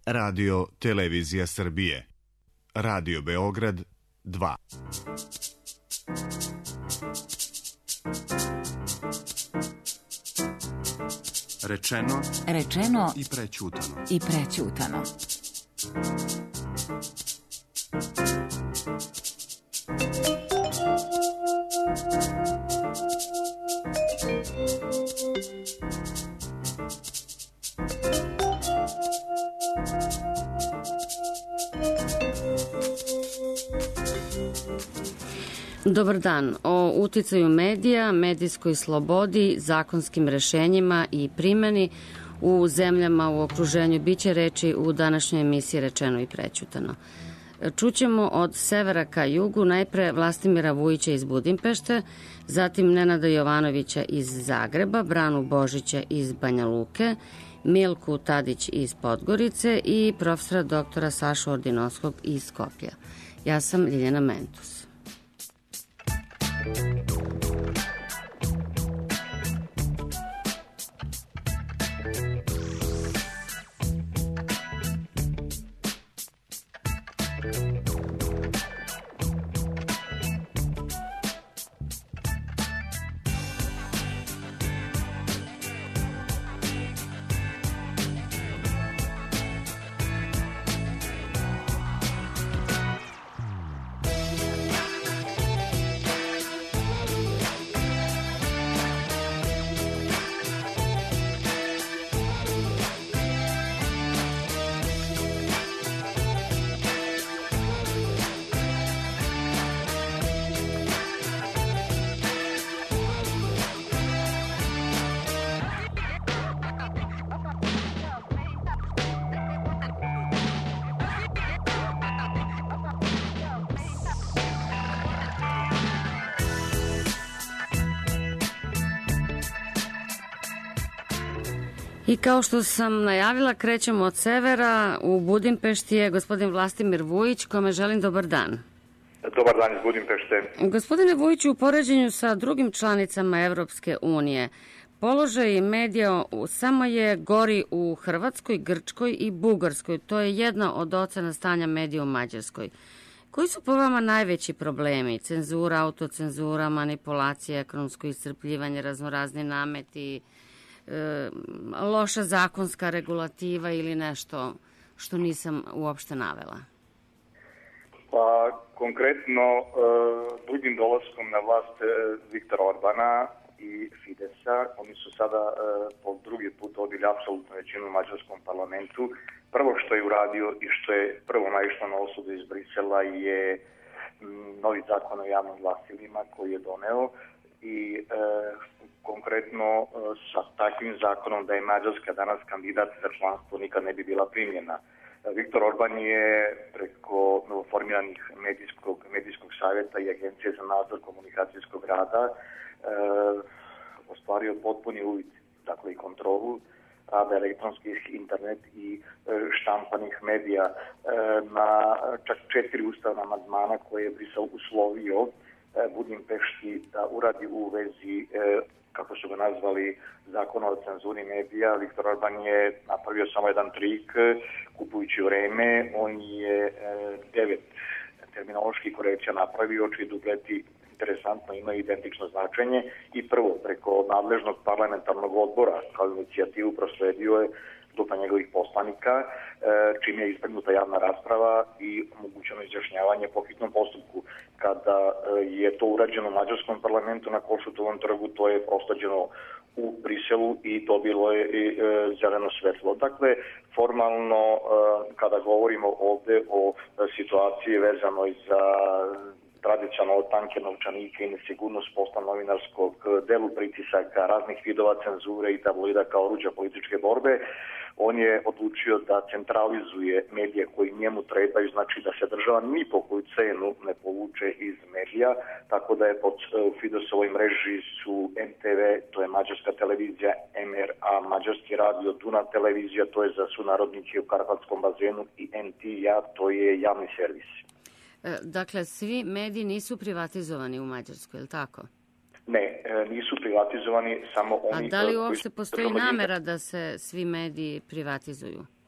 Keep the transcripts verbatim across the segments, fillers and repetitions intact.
Radio Televizija Srbije. Radio Beograd dva. Rečeno, rečeno i prećutano. I prećutano. Dobar dan. O uticaju medija, medijskoj slobodi, zakonskim rešenjima i primeni u zemljama u okruženju biće reči u današnjoj emisiji Rečeno i prećutano. Čućemo od severa ka jugu najpre Vlastimira Vujića iz Budimpešte, zatim Nenada Jovanovića iz Zagreba, Branu Božića iz Banja Luke, Milku Tadić iz Podgorice i profesora doktora Sašu Ordinovskog iz Skoplja. Ja sam Ljiljana Mentus. I kao što sam najavila, krećemo od severa. U Budimpešti je gospodin Vlastimir Vujić, kome želim dobar dan. Dobar dan iz Budimpešte. Gospodine Vujiću, u poređenju sa drugim članicama Evropske unije, položaj medija samo je gori u Hrvatskoj, Grčkoj i Bugarskoj. To je jedna od ocena stanja medija u Mađarskoj. Koji su po vama najveći problemi? Cenzura, autocenzura, manipulacija, ekonomsko iscrpljivanje, raznorazni nameti, E, loša zakonska regulativa ili nešto što nisam uopšte navela? Pa, konkretno, e, drugim dolaskom na vlast e, Viktora Orbana i Fidesa, oni su sada e, po drugi put dobili apsolutnu većinu u mađarskom parlamentu. Prvo što je uradio i što je prvo naišlo na osudu iz Brisela je m, novi zakon o javnim glasilima koji je doneo i e, konkretno sa takvim zakonom da je Mađarska danas kandidat za članstvo nikad ne bi bila primljena. Viktor Orban je preko novoformiranih medijskog, medijskog savjeta i Agencije za nadzor komunikacijskog rada e, ostvario potpuni uvid, dakle i kontrolu rada elektronskih, internet i e, štampanih medija e, na čak četiri ustavna amandmana koje je Brisel uslovio e, Budimpešti da uradi u vezi e, kako su ga nazvali, zakona o cenzuri medija. Viktor Orban je napravio samo jedan trik, kupujući vreme. On je e, devet terminoloških korekcija napravio, čiji dupleti interesantno imaju identično značenje i prvo preko nadležnog parlamentarnog odbora kao inicijativu prosledio je grupa njegovih poslanika, čim je ispregnuta javna rasprava i omogućeno izjašnjavanje po hitnom postupku. Kada je to urađeno u mađarskom parlamentu na Košutovom trgu, to je prosleđeno u Briselu i dobilo je zeleno svetlo. Dakle, formalno, kada govorimo ovde o situaciji vezanoj za tradicionalno tanke novčanike i nesigurnost posla novinarskog, delu pritisaka, raznih vidova cenzure i tabloida kao oruđa političke borbe, on je odlučio da centralizuje medije koji njemu trebaju, znači da se država ni po koju cenu ne povuče iz medija, tako da je pod Fidesovoj mreži su M T V, to je mađarska televizija, M R A, mađarski radio, Dunav televizija, to je za sunarodnike u Karpatskom bazenu i N T A, to je javni servis. Dakle, svi mediji nisu privatizovani u Mađarskoj, je li tako? Ne, nisu privatizovani, samo oni... A da li uopšte postoji namera da se svi mediji privatizuju?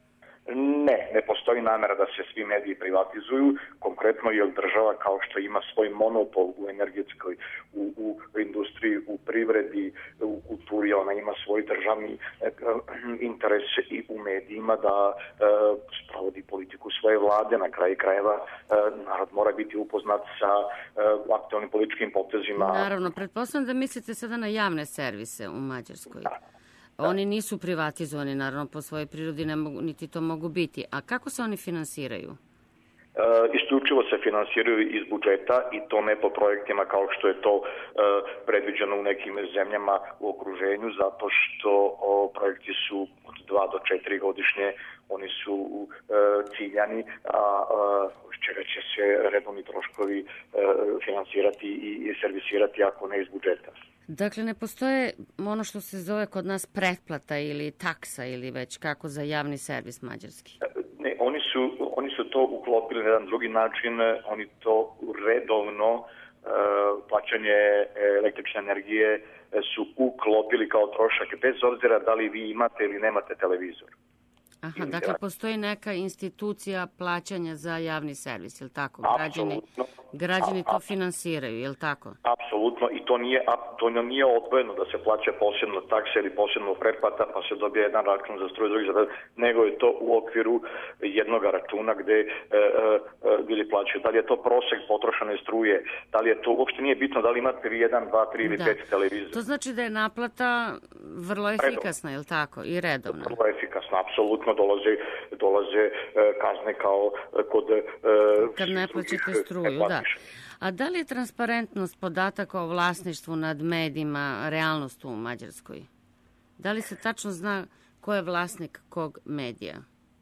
Ne, ne postoji namera da se svi mediji privatizuju, konkretno jer država kao što ima svoj monopol u energetskoj, u, u industriji, u privredi, u kulturi, ona ima svoj državni eh, interes i u medijima da eh, sprovodi politiku svoje vlade. Na kraju krajeva eh, narod mora biti upoznat sa eh, aktualnim političkim potezima. Naravno, pretpostavljam da mislite sada na javne servise u Mađarskoj. Da. Oni nisu privatizovani, naravno, po svojoj prirodi, ne mogu, niti to mogu biti. A kako se oni finansiraju? E, isključivo se finansiraju iz budžeta i to ne po projektima kao što je to e, predviđeno u nekim zemljama u okruženju, zato što o, projekti su od dva do četiri godišnje, oni su e, ciljani, a, a čega će se redovni troškovi e, finansirati i, i servisirati ako ne iz budžeta. Dakle, ne postoje ono što se zove kod nas pretplata ili taksa ili već kako za javni servis mađarski? Ne, oni su, oni su to uklopili na jedan drugi način, oni to redovno uh, plaćanje električne energije su uklopili kao trošak, bez obzira da li vi imate ili nemate televizor. Aha, dakle, postoji neka institucija plaćanja za javni servis, je li tako? Građani, građani to finansiraju, je li tako? Apsolutno, i to nije, to nije odvojeno da se plaća posebno taksa ili posebno pretplata, pa se dobije jedan račun za struju, drugi za, nego je to u okviru jednog računa gde e, e, ljudi plaćaju. Da li je to prosek potrošene struje, da li je to, uopšte nije bitno da li imate jedan, dva, tri ili da. pet televizora. To znači da je naplata vrlo efikasna, je li tako? I redovna. Vrlo efikasna, apsolutno. Dolaze, dolaze e, kazne kao kod... E, kad ne plaćate struju, da. A da li je transparentnost podataka o vlasništvu nad medijima realnost u Mađarskoj? Da li se tačno zna ko je vlasnik kog medija?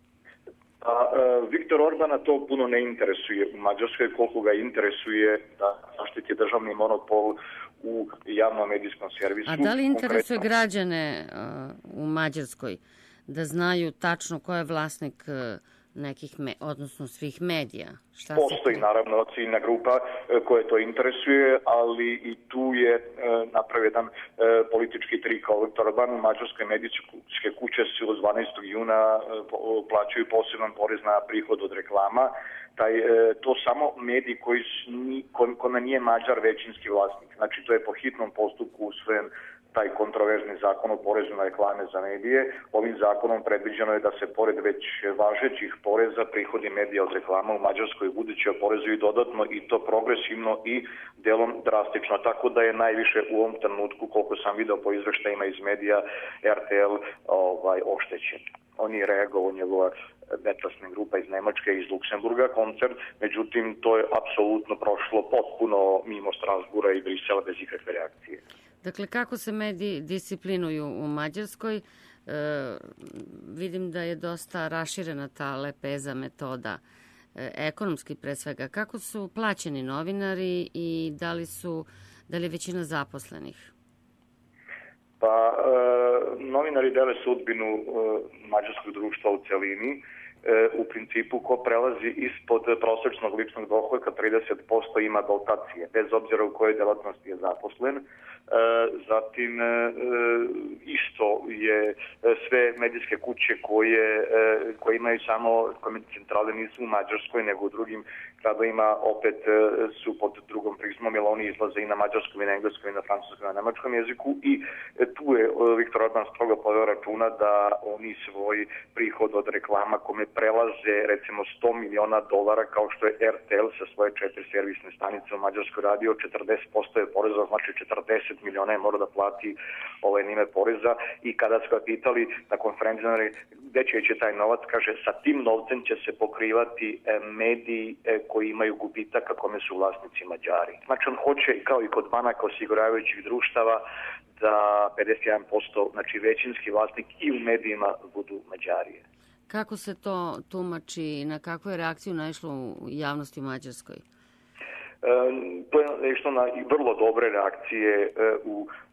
A, e, Viktor Orbana to puno ne interesuje u Mađarskoj, koliko ga interesuje da zaštiti državni monopol u javnom medijskom servisu. A da li interesuje konkretno građane uh, u Mađarskoj da znaju tačno ko je vlasnik uh, nekih, me, odnosno svih medija? Šta Postoji se... naravno ciljna grupa e, koje to interesuje, ali i tu je e, napravio jedan e, politički trik. Viktor Orban u Mađarskoj medijske kuće su od dvanaestog juna e, plaćaju poseban porez na prihod od reklama. Taj, e, to samo mediji koji kome nije Mađar većinski vlasnik. Znači to je po hitnom postupku usvojen taj kontroverzni zakon o porezu na reklame za medije. Ovim zakonom predviđeno je da se pored već važećih poreza prihodi medija od reklama u Mađarskoj budući oporezuju dodatno i to progresivno i delom drastično. Tako da je najviše u ovom trenutku, koliko sam video po izveštajima iz medija, R T L ovaj, oštećen. On je reagovao, njegova betlasna grupa iz Nemačke i iz Luksemburga, koncert, međutim to je apsolutno prošlo potpuno mimo Strasbura i Brisela bez ikakve reakcije. Dakle, kako se mediji disciplinuju u Mađarskoj? E, vidim da je dosta raširena ta lepeza metoda, e, ekonomski pre svega. Kako su plaćeni novinari i da li su, da li je većina zaposlenih? Pa, e, novinari dele sudbinu e, mađarskog društva u celini. E, u principu, ko prelazi ispod prosečnog ličnog dohodka trideset posto ima dotacije, bez obzira u kojoj delatnosti je zaposlen. E, zatim, e, isto je sve medijske kuće koje, e, koje imaju samo centrale nisu u Mađarskoj, nego u drugim gradovima opet e, su pod drugom prizmom, jer oni izlaze i na mađarskom, i na engleskom, i na francuskom, i na nemačkom jeziku i e, tu je e, Viktor Orban strogo poveo računa da oni svoj prihod od reklama kome prelaze recimo sto miliona dolara kao što je R T L sa svoje četiri servisne stanice u Mađarskoj radio, četrdeset posto je poreza, znači četrdeset miliona je mora da plati ovaj nime poreza i kada su ga pitali na konferenciji gde će ići taj novac, kaže sa tim novcem će se pokrivati e, mediji e, koji imaju gubitak, a kome su vlasnici Mađari. Znači on hoće, kao i kod banaka osiguravajućih društava, da pedeset jedan posto, znači većinski vlasnik i u medijima budu Mađarije. Kako se to tumači, na kakvu je reakciju naišlo u javnosti u Mađarskoj? To je nešto na vrlo dobre reakcije u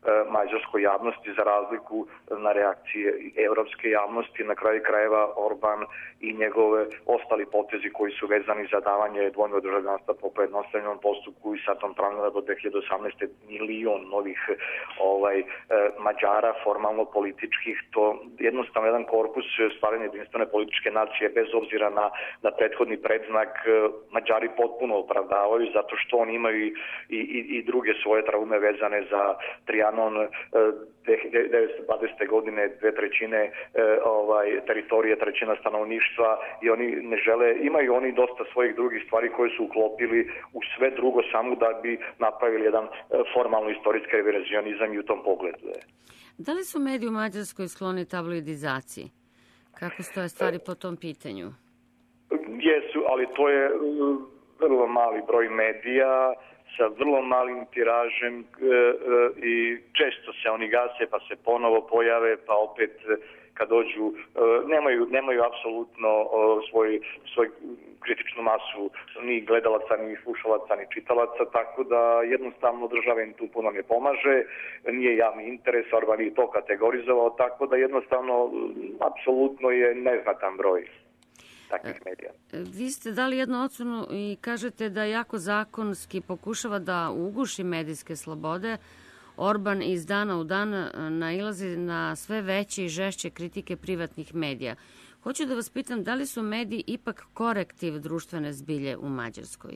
mađarskoj javnosti za razliku na reakcije evropske javnosti. Na kraju krajeva Orban i njegove ostali potezi koji su vezani za davanje dvojnog državljanstva po pojednostavljenom postupku i sa tom planira do dve hiljade osamnaeste. milion novih ovaj, Mađara formalno političkih, to jednostavno jedan korpus stvaranja jedinstvene političke nacije bez obzira na, na prethodni predznak Mađari potpuno opravdavaju zato što oni imaju i, i, i druge svoje traume vezane za Trianon devetsto dvadesete. godine, dve trećine ovaj, teritorije, trećina stanovništva i oni ne žele, imaju oni dosta svojih drugih stvari koje su uklopili u sve drugo samo da bi napravili jedan formalno istorijski revizionizam i u tom pogledu je. Da li su mediji u Mađarskoj skloni tabloidizaciji? Kako stoje stvari po tom pitanju? Jesu, ali to je vrlo mali broj medija sa vrlo malim tiražem i često se oni gase pa se ponovo pojave pa opet kad dođu nemaju, nemaju apsolutno svoj, svoj kritičnu masu ni gledalaca, ni slušalaca, ni čitalaca, tako da jednostavno država im tu puno ne pomaže, nije javni interes, Orban je to kategorizovao, tako da jednostavno apsolutno je neznatan broj takvih medija. Vi ste dali jednu ocenu i kažete da jako zakonski pokušava da uguši medijske slobode. Orban iz dana u dan nailazi na sve veće i žešće kritike privatnih medija. Hoću da vas pitam, da li su mediji ipak korektiv društvene zbilje u Mađarskoj?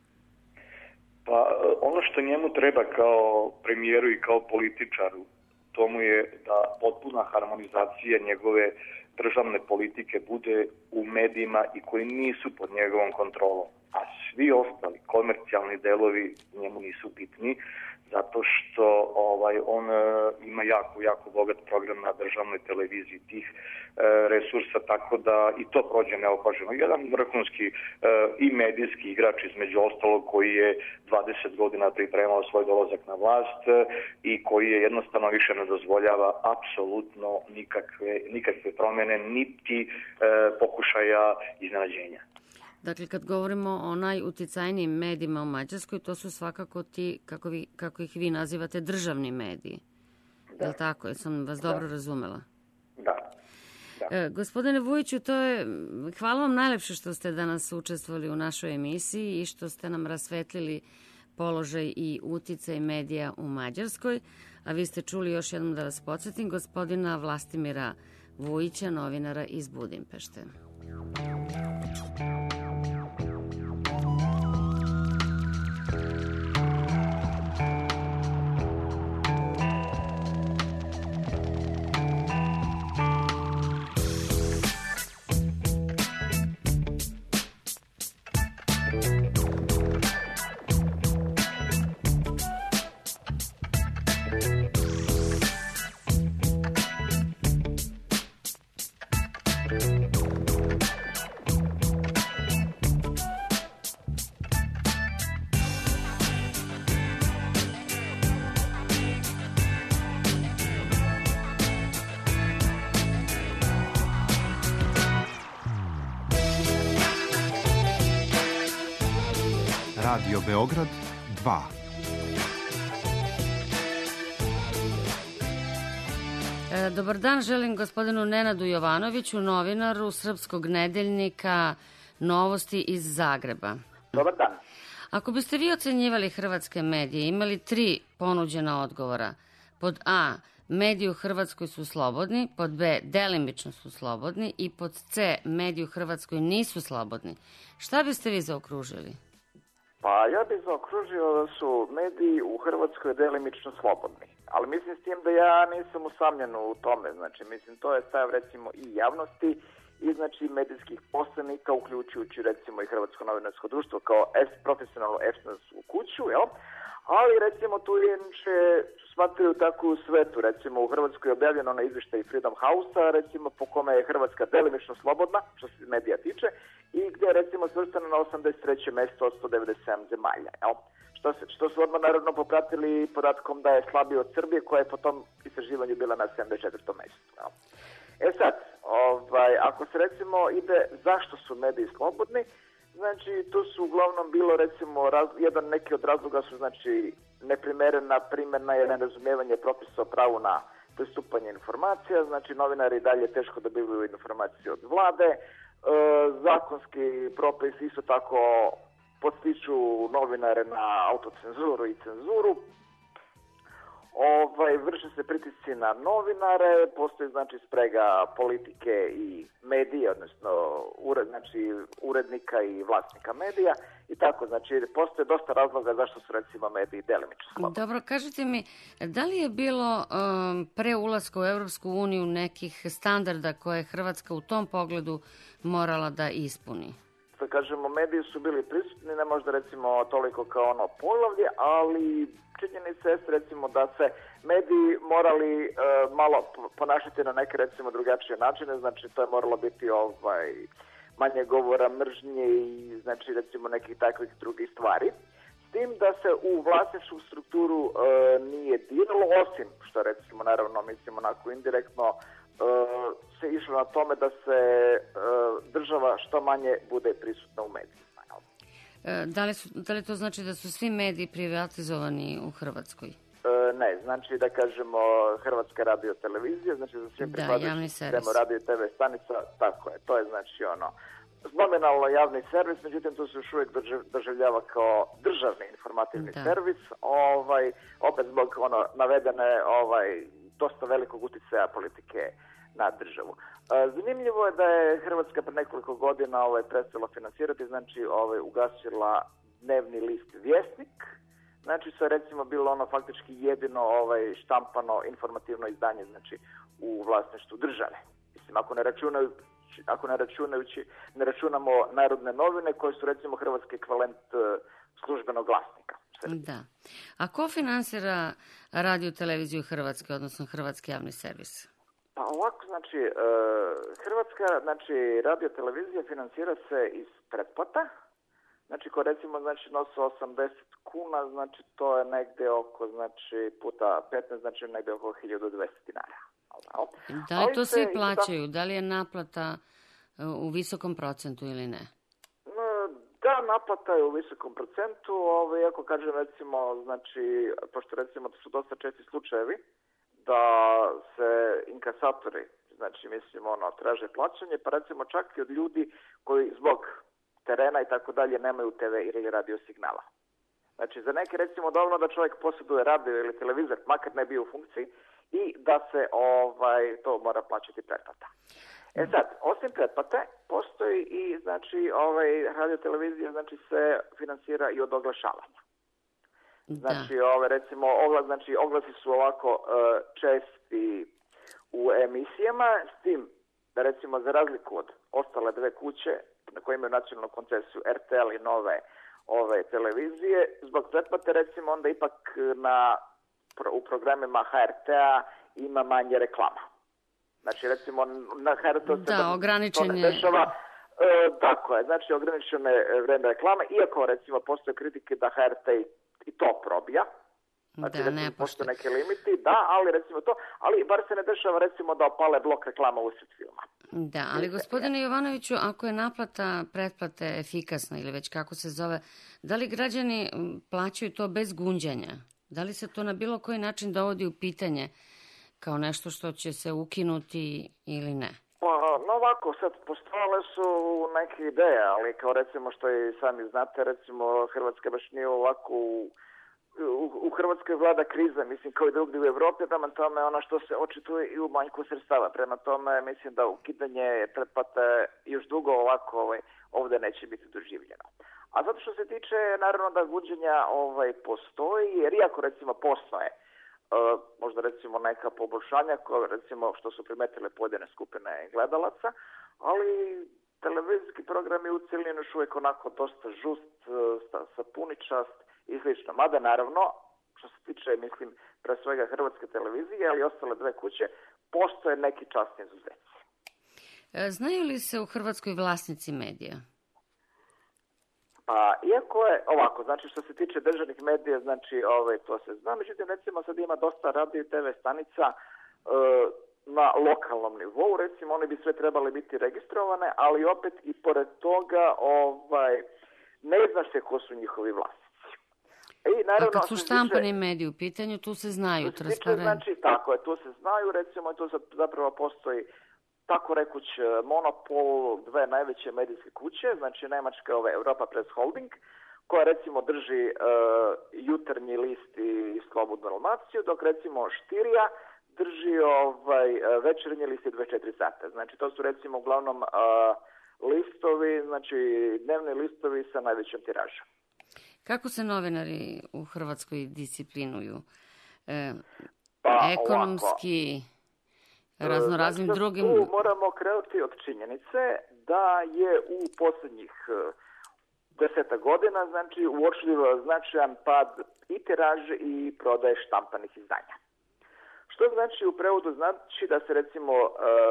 Pa ono što njemu treba kao premijeru i kao političaru, tomu je da potpuna harmonizacija njegove državne politike bude u medijima i koji nisu pod njegovom kontrolom. A svi ostali komercijalni delovi njemu nisu bitni, zato što ovaj on e, ima jako, jako bogat program na državnoj televiziji tih e, resursa, tako da i to prođe neopaženo. Jedan vrhunski e, i medijski igrač između ostalog koji je dvadeset godina pripremao svoj dolazak na vlast e, i koji je jednostavno više ne dozvoljava apsolutno nikakve, nikakve promjene, niti e, pokušaja iznenađenja. Dakle, kad govorimo o najuticajnijim medijima u Mađarskoj, to su svakako ti, kako, vi, kako ih vi nazivate, državni mediji. Da. Je li tako? Jesam vas dobro da. razumela? Da. da. E, gospodine Vujiću, to je, hvala vam najlepše što ste danas učestvovali u našoj emisiji i što ste nam rasvetlili položaj i uticaj medija u Mađarskoj. A vi ste čuli, još jednom da vas podsjetim, gospodina Vlastimira Vujića, novinara iz Budimpešte. Radio Beograd dva. E, dobar dan, želim gospodinu Nenadu Jovanoviću, novinaru Srpskog nedeljnika Novosti iz Zagreba. Dobar dan. Ako biste vi ocenjivali hrvatske medije, imali tri ponuđena odgovora. Pod A, mediji u Hrvatskoj su slobodni, pod B, delimično su slobodni i pod C, mediji u Hrvatskoj nisu slobodni. Šta biste vi zaokružili? Pa ja bih zaokružio da su mediji u Hrvatskoj delimično slobodni. Ali mislim s tim da ja nisam usamljen u tome. Znači, mislim, to je stav recimo i javnosti i znači medijskih posrednika, uključujući recimo i Hrvatsko novinarsko društvo kao profesionalnu efsnarsku kuću, jel? Ali recimo tu inače smatraju tako u svetu. Recimo u Hrvatskoj je objavljeno na izvještaj Freedom House-a, recimo po kome je Hrvatska delimično slobodna, što se medija tiče, i gdje je recimo svrstana na osamdeset treće mesto od sto devedeset sedam zemalja. Jel? Što, se, što su odmah naravno popratili podatkom da je slabiji od Srbije, koja je po tom istraživanju bila na sedamdeset četvrtom mestu. Jel? E sad, ovaj, ako se recimo ide zašto su mediji slobodni, Znači, tu su uglavnom bilo, recimo, raz, jedan neki od razloga su, znači, neprimerena primjena i nerazumijevanje propisa o pravu na pristupanje informacija, znači novinari dalje teško dobivaju informacije od vlade, e, zakonski propis isto tako podstiču novinare na autocenzuru i cenzuru, ovaj, vrše se pritisci na novinare, postoji znači sprega politike i medija, odnosno ured, znači, urednika i vlasnika medija i tako, znači postoje dosta razloga zašto su recimo mediji delimično slobodni. Dobro, kažite mi, da li je bilo um, pre ulaska u Europsku uniju nekih standarda koje je Hrvatska u tom pogledu morala da ispuni? Da kažemo, mediji su bili prisutni, ne možda recimo toliko kao ono poglavlje, ali činjenica je recimo da se mediji morali uh, malo ponašati na neke recimo drugačije načine, znači to je moralo biti ovaj manje govora mržnje i znači recimo nekih takvih drugih stvari. S tim da se u vlasničku strukturu uh, nije diralo, osim što recimo naravno mislim onako indirektno uh, se išlo na tome da se uh, država što manje bude prisutna u medijima. Da li, su, da li to znači da su svi mediji privatizovani u Hrvatskoj? E, ne, znači da kažemo Hrvatska radio televizija, znači za svim pripadajućim sistemu radio i te ve stanica, tako je, to je znači ono nominalno javni servis, međutim to se još uvijek doživljava kao državni informativni da. servis, ovaj, opet zbog ono navedene ovaj, dosta velikog utjecaja politike na državu. Zanimljivo je da je Hrvatska pred nekoliko godina ovaj, prestala financirati, znači ovaj, ugasila dnevni list Vjesnik, znači što je recimo bilo ono faktički jedino ovaj, štampano informativno izdanje znači, u vlasništvu države. Mislim, ako ne računaju ako ne računajući, ne računamo Narodne novine koje su recimo hrvatski ekvivalent službenog glasnika. Da. A ko finansira radio televiziju Hrvatske, odnosno Hrvatski javni servis? Pa ovako, znači, e, Hrvatska, znači, radio televizija financira se iz pretplata, znači, ko recimo, znači, nosi osamdeset kuna, znači, to je negdje oko, znači, puta petnaest, znači, negdje oko hiljadu dvesta dinara. Da li to svi plaćaju? Da li je naplata u visokom procentu ili ne? Da, naplata je u visokom procentu, ovo, iako kažem, recimo, znači, pošto recimo to su dosta česti slučajevi, da se inkasatori, znači mislim ono, traže plaćanje, pa recimo čak i od ljudi koji zbog terena i tako dalje nemaju te ve ili radio signala. Znači za neke recimo dovoljno da čovjek posjeduje radio ili televizor, makar ne bio u funkciji, i da se ovaj to mora plaćati pretplata. E sad, osim pretplate, postoji i znači ovaj radio televizija znači se financira i od oglašavanja. Znači, ove, recimo, oglas, znači, oglasi su ovako uh, česti u emisijama, s tim da, recimo, za razliku od ostale dve kuće na koje imaju nacionalnu koncesiju er te el i Nove ove televizije, zbog pretplate, recimo, onda ipak na, u programima ha er te-a ima manje reklama. Znači, recimo, na ha er te-u se da, ograničen to ne dešava. E, tako je, znači, ograničene vreme reklame, iako, recimo, postoje kritike da ha er te i to probija. Znači, da, recimo, ne postoje neke limiti, da, ali recimo to, ali bar se ne dešava recimo da opale blok reklama usred filma. Da, ali gospodine Jovanoviću, ako je naplata pretplate efikasna ili već kako se zove, da li građani plaćaju to bez gunđanja? Da li se to na bilo koji način dovodi u pitanje kao nešto što će se ukinuti ili ne? Pa, no ovako, sad postojale su neke ideje, ali kao recimo što i sami znate, recimo Hrvatska baš nije ovako u, u, u Hrvatskoj vlada kriza, mislim kao i drugdje u Evropi, prema tome ono što se očituje i u manjku sredstava, prema tome mislim da ukidanje pretplate još dugo ovako ovaj, ovdje neće biti doživljeno. A zato što se tiče naravno da gunđenja ovaj, postoji, jer iako recimo postoje, Uh, možda recimo neka poboljšanja koje recimo što su primetile pojedine skupine gledalaca, ali televizijski program je u cjelini još uvijek onako dosta žust, uh, sapuničast i slično. Mada naravno, što se tiče, mislim, pre svega Hrvatske televizije, ali i ostale dve kuće, postoje neki časni izuzeci. Znaju li se u Hrvatskoj vlasnici medija? Pa, iako je ovako, znači što se tiče državnih medija, znači ove, to se zna, međutim recimo sad ima dosta radio i te ve stanica, e, na lokalnom nivou, recimo one bi sve trebale biti registrovane, ali opet i pored toga ovaj, ne zna se ko su njihovi vlasnici. I, naravno, a kad su štampani mediji u pitanju, tu se znaju transparentno. Znači, tako je, tu se znaju, recimo, tu zapravo postoji tako rekuć monopol dve najveće medijske kuće, znači Nemačka ove Europa Press Holding, koja recimo drži uh, jutarnji list i Slobodnu Dalmaciju, dok recimo Štirija drži ovaj večernji list i dvadeset četiri sata. Znači to su recimo uglavnom uh, listovi, znači dnevni listovi sa najvećom tiražom. Kako se novinari u Hrvatskoj disciplinuju? E, pa, ekonomski, raznoraznim znači, drugim... Tu moramo krenuti od činjenice da je u posljednjih deseta godina, znači uočljivo značajan pad i tiraže i prodaje štampanih izdanja. Što znači u prevodu znači da se recimo e,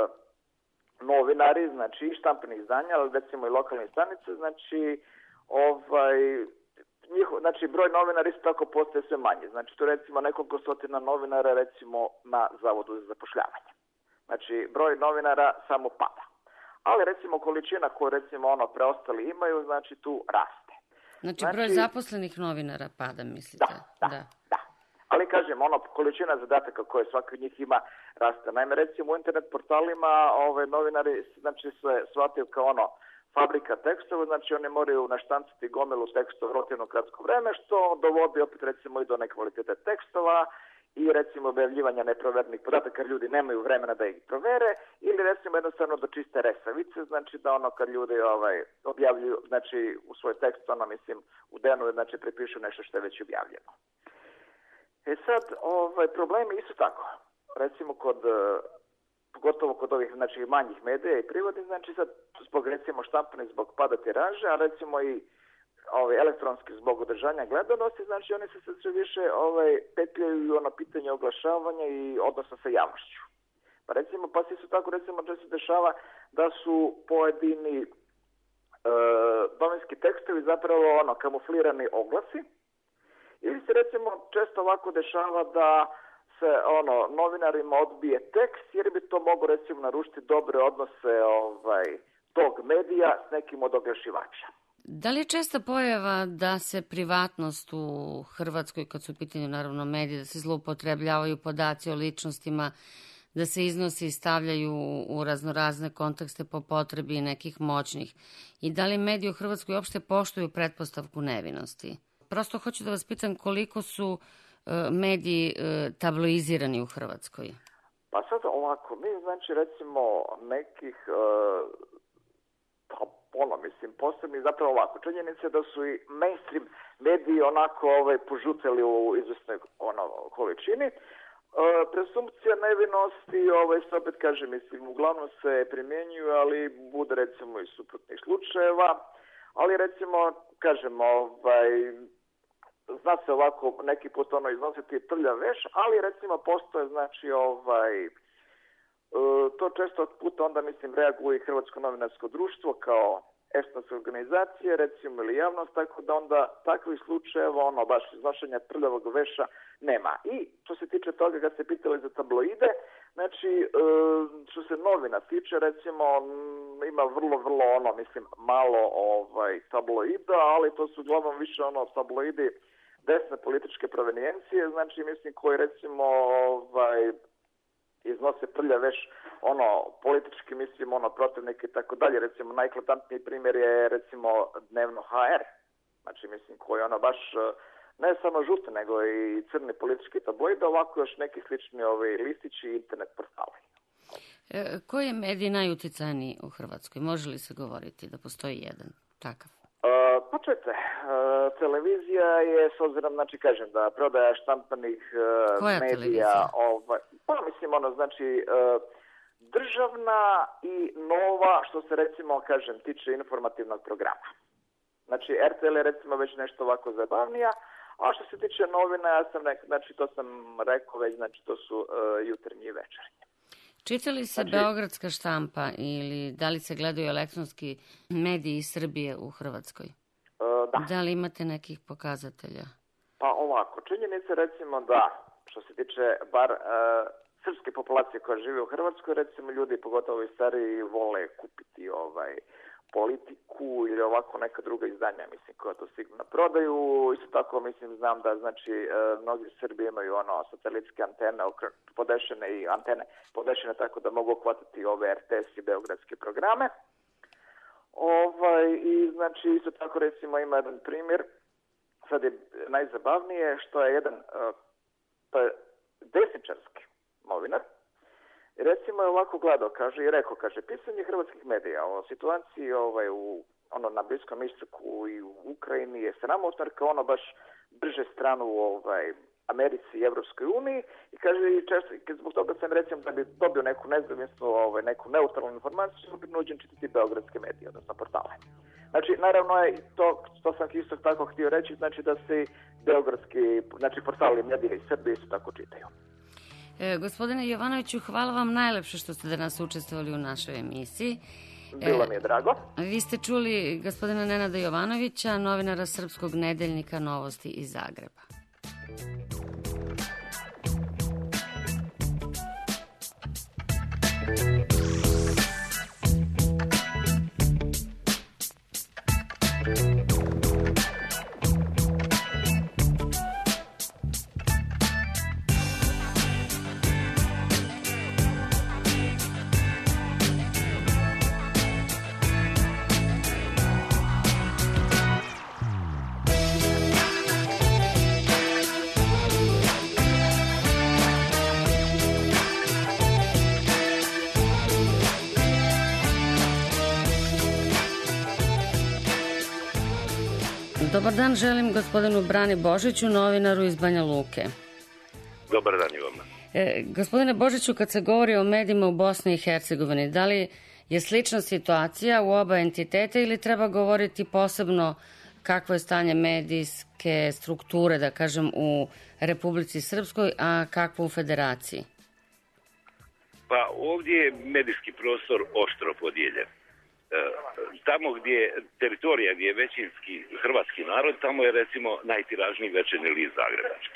novinari, znači i štampanih izdanja, ali recimo i lokalne stanice, znači ovaj njihov, znači broj novinara isto tako postaje sve manje. Znači tu recimo nekoliko stotina novinara recimo na Zavodu za zapošljavanje. Znači broj novinara samo pada. Ali recimo količina koju recimo ono preostali imaju, znači tu raste. Znači, znači broj zaposlenih novinara pada, mislite? Da, da, da. da. Ali kažem, ono, količina zadataka koje svaki od njih ima raste. Naime, recimo u internet portalima ove novinari znači se shvataju kao ono fabrika tekstova, znači oni moraju naštancati gomilu tekstova u relativno kratko vreme, što dovodi opet recimo i do nekvalitete tekstova i recimo objavljivanja neproverenih podataka, jer ljudi nemaju vremena da ih provere, ili recimo jednostavno do čiste resavice, znači da ono kad ljudi ovaj, objavljuju, znači u svoj tekst, ono mislim u denu, znači prepišu nešto što je već objavljeno. E sad, ovaj, problemi isto tako. Recimo kod, pogotovo kod ovih znači, manjih medija i privatnih, znači sad zbog recimo štampani zbog pada tiraže, a recimo i ovaj, elektronski zbog održanja gledanosti, znači oni se sve više ovaj, petljaju ono pitanje oglašavanja i odnosa sa javnošću. Pa recimo, pa se isto tako recimo da se dešava da su pojedini e, novinski tekstovi zapravo ono kamuflirani oglasi. Ili se recimo često ovako dešava da se ono novinarima odbije tekst jer bi to moglo recimo narušiti dobre odnose ovaj, tog medija s nekim od oglašivača. Da li je česta pojava da se privatnost u Hrvatskoj, kad su u pitanju naravno medije, da se zloupotrebljavaju podaci o ličnostima, da se iznosi i stavljaju u raznorazne kontekste po potrebi nekih moćnih? I da li mediji u Hrvatskoj uopšte poštuju pretpostavku nevinosti? Prosto hoću da vas pitam koliko su uh, mediji uh, tabloizirani u Hrvatskoj. Pa sad ovako, mi znači recimo nekih, uh, pa ono mislim, posebni zapravo ovako, činjenica da su i mainstream mediji onako ovaj, požuteli u izvesnoj ono, količini. Uh, presumpcija nevinosti, ovaj, se opet kaže, mislim, uglavnom se primjenjuju, ali bude recimo i suprotnih slučajeva, ali recimo, kažem, ovaj, zna se ovako neki put ono iznositi trlja veš, ali recimo postoje, znači, ovaj, to često puta onda, mislim, reaguje i Hrvatsko novinarsko društvo kao esnadske organizacije, recimo, ili javnost, tako da onda takvih slučajeva, ono, baš iznošenja trljavog veša nema. I što se tiče toga, kad se pitali za tabloide, znači, što se novina tiče, recimo, ima vrlo, vrlo, ono, mislim, malo ovaj, tabloida, ali to su uglavnom više, ono, tabloidi desne političke provenijencije, znači, mislim, koji, recimo, ovaj, iznose prlja veš, ono, politički, mislim, ono, protivnike i tako dalje. Recimo, najeklatantniji primjer je, recimo, Dnevno ha er. Znači, mislim, koji ono baš, ne samo žute, nego i crni politički tabloid, ovako još neki slični ovi listići i internet portali. E, koji je medij najuticajniji u Hrvatskoj? Može li se govoriti da postoji jedan takav? E, pa čujte, e, televizija je, s obzirom, znači, kažem, da prodaja štampanih e, Koja medija... televizija? Ovaj, pa, mislim, ono, znači... E, državna i nova, što se recimo, kažem, tiče informativnog programa. Znači, er te el je recimo već nešto ovako zabavnija, a što se tiče novina, ja sam rekao, znači to sam rekao već, znači to su uh, jutarnji i večernji. Čita li se znači, beogradska štampa ili da li se gledaju elektronski mediji iz Srbije u Hrvatskoj? Uh, da. Da li imate nekih pokazatelja? Pa ovako, činjenica recimo da, što se tiče bar uh, srpske populacije koja žive u Hrvatskoj, recimo ljudi, pogotovo i stariji, vole kupiti ovaj Politiku ili ovako neka druga izdanja, mislim, koja to stignu na prodaju. Isto tako, mislim, znam da, znači, mnogi Srbi imaju ono satelitske antene, podešene i antene podešene tako da mogu hvatati ove er te es i beogradske programe. Ovaj, i, znači, isto tako, recimo, ima jedan primjer, sad je najzabavnije, što je jedan pa, desničarski novinar, i recimo je ovako gledao, kaže, i rekao, kaže, pisanje hrvatskih medija o situaciji ovaj, u, ono, na Bliskom istoku i u Ukrajini je sramotno, kao ono baš brže stranu ovaj, Americi i Evropskoj uniji, i kaže, i često, zbog toga sam recimo da bi dobio neku nezavisnu, ovaj, neku neutralnu informaciju, sam prinuđen čitati beogradske medije, odnosno portale. Znači, naravno je to, što sam isto tako htio reći, znači da se beogradski, znači portali medije iz Srbije isto tako čitaju. E, gospodine Jovanoviću, hvala vam najlepše što ste danas učestvovali u našoj emisiji. Bilo mi je drago. E, vi ste čuli gospodina Nenada Jovanovića, novinara Srpskog nedeljnika Novosti iz Zagreba. Dobar dan, želim gospodinu Brani Božiću, novinaru iz Banja Luke. Dobar dan i vama. E, gospodine Božiću, kad se govori o medijima u Bosni i Hercegovini, da li je slična situacija u oba entiteta ili treba govoriti posebno kakvo je stanje medijske strukture, da kažem, u Republici Srpskoj, a kakvo u Federaciji? Pa ovdje je medijski prostor oštro podijeljen. Tamo gdje je teritorija, gdje je većinski hrvatski narod, tamo je recimo najtiražniji Večernji list zagrebački.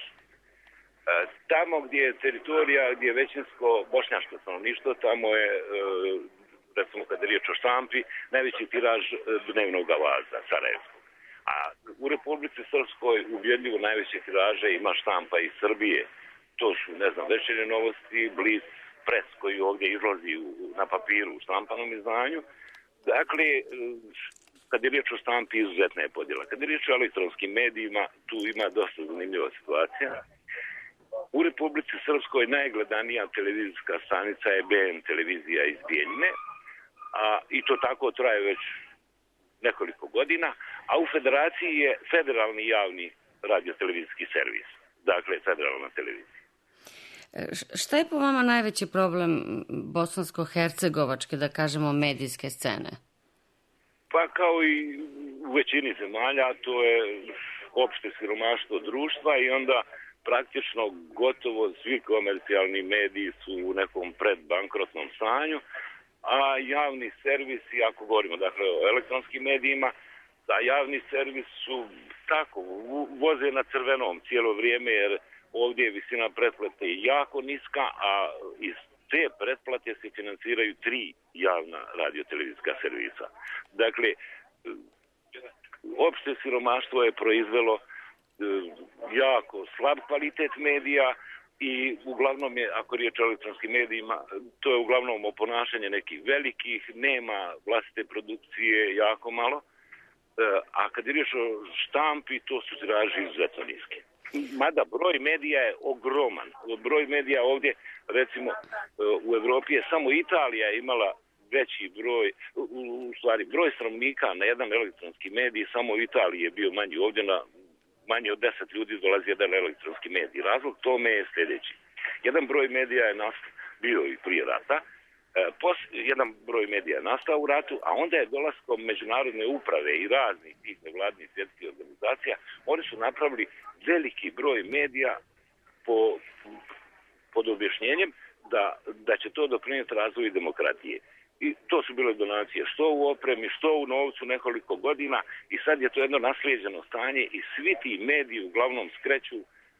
Tamo gdje je teritorija, gdje je većinsko bošnjačko stanovništvo, tamo je, recimo kad je riječ o štampi, najveći tiraž Dnevnog avaza, Sarajevskog. A u Republici Srpskoj ubjedljivo najveće tiraže ima štampa iz Srbije. To su, ne znam, Večernje novosti, Blic, Pres koji ovdje izlazi na papiru u štampanom izdanju. Dakle, kad je riječ o štampi, izuzetna je podjela. Kad je riječ o elektronskim medijima, tu ima dosta zanimljiva situacija. U Republici Srpskoj najgledanija televizijska stanica je be en televizija iz Bijeljine, a i to tako traje već nekoliko godina, a u Federaciji je federalni javni radiotelevizijski servis, dakle federalna televizija. Šta je po vama najveći problem bosansko-hercegovačke, da kažemo, medijske scene? Pa kao i u većini zemalja, to je opšte siromaštvo društva i onda praktično gotovo svi komercijalni mediji su u nekom predbankrotnom stanju, a javni servisi, ako govorimo dakle o elektronskim medijima, da javni servis su tako, voze na crvenom cijelo vrijeme, jer ovdje je visina pretplate jako niska, a iz te pretplate se financiraju tri javna radiotelevizijska servisa. Dakle, opšte siromaštvo je proizvelo jako slab kvalitet medija i uglavnom je, ako riječ o elektronskim medijima, to je uglavnom oponašanje nekih velikih, nema vlastite produkcije jako malo, a kad je riječ o štampi, to su tiraži izuzetno niske. Mada broj medija je ogroman. Broj medija ovdje, recimo, u Evropi je samo Italija imala veći broj, u stvari broj stanovnika na jedan elektronski medij, samo u Italiji je bio manji. Ovdje na manje od deset ljudi dolazi jedan elektronski medij. Razlog tome je sljedeći. Jedan broj medija je nastao, bio i prije rata, Pos, jedan broj medija je nastao u ratu, a onda je dolaskom međunarodne uprave i raznih tih nevladnih svjetskih organizacija, oni su napravili veliki broj medija po, pod objašnjenjem da, da će to doprinijeti razvoju demokratije. I to su bile donacije što u opremi, što u novcu nekoliko godina i sad je to jedno naslijeđeno stanje i svi ti mediji uglavnom skreću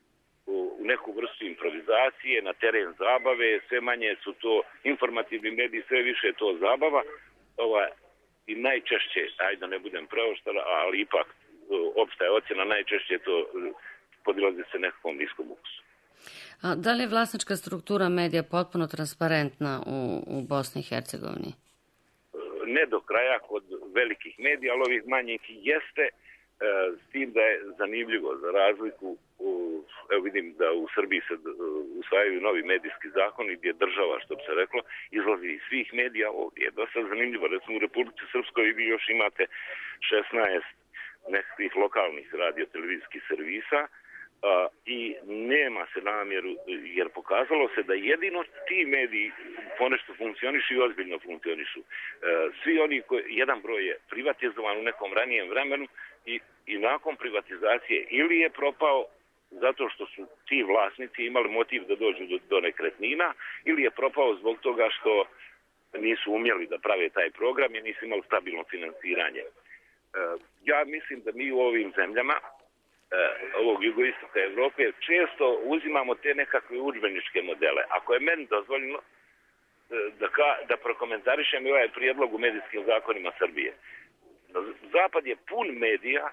u neku vrstu improvizacije, na teren zabave, sve manje su to informativni mediji, sve više je to zabava. Ova, i najčešće, ajde da ne budem preoštar, ali ipak opšta je ocjena, najčešće to podilazi se nekakvom niskom ukusu. A da li je vlasnička struktura medija potpuno transparentna u, u Bosni i Hercegovini? Ne do kraja kod velikih medija, ali ovih manjih jeste, s tim da je zanimljivo za razliku. Evo vidim da u Srbiji se usvajaju novi medijski zakoni gdje država, što bi se reklo, izlazi iz svih medija. Ovdje je dosta zanimljivo. Recimo u Republici Srpskoj vi još imate šesnaest nekakvih lokalnih radio-televizijskih servisa a, i nema se namjeru, jer pokazalo se da jedino ti mediji ponešto funkcionišu i ozbiljno funkcionišu. A, svi oni, koji, jedan broj je privatizovan u nekom ranijem vremenu i, i nakon privatizacije ili je propao zato što su ti vlasnici imali motiv da dođu do, do nekretnina, ili je propao zbog toga što nisu umjeli da prave taj program i nisu imali stabilno finansiranje. E, ja mislim da mi u ovim zemljama e, ovog jugoistoka Evrope često uzimamo te nekakve udžbeničke modele. Ako je meni dozvoljeno e, da, ka, da prokomentarišem i ovaj prijedlog u medijskim zakonima Srbije. Zapad je pun medija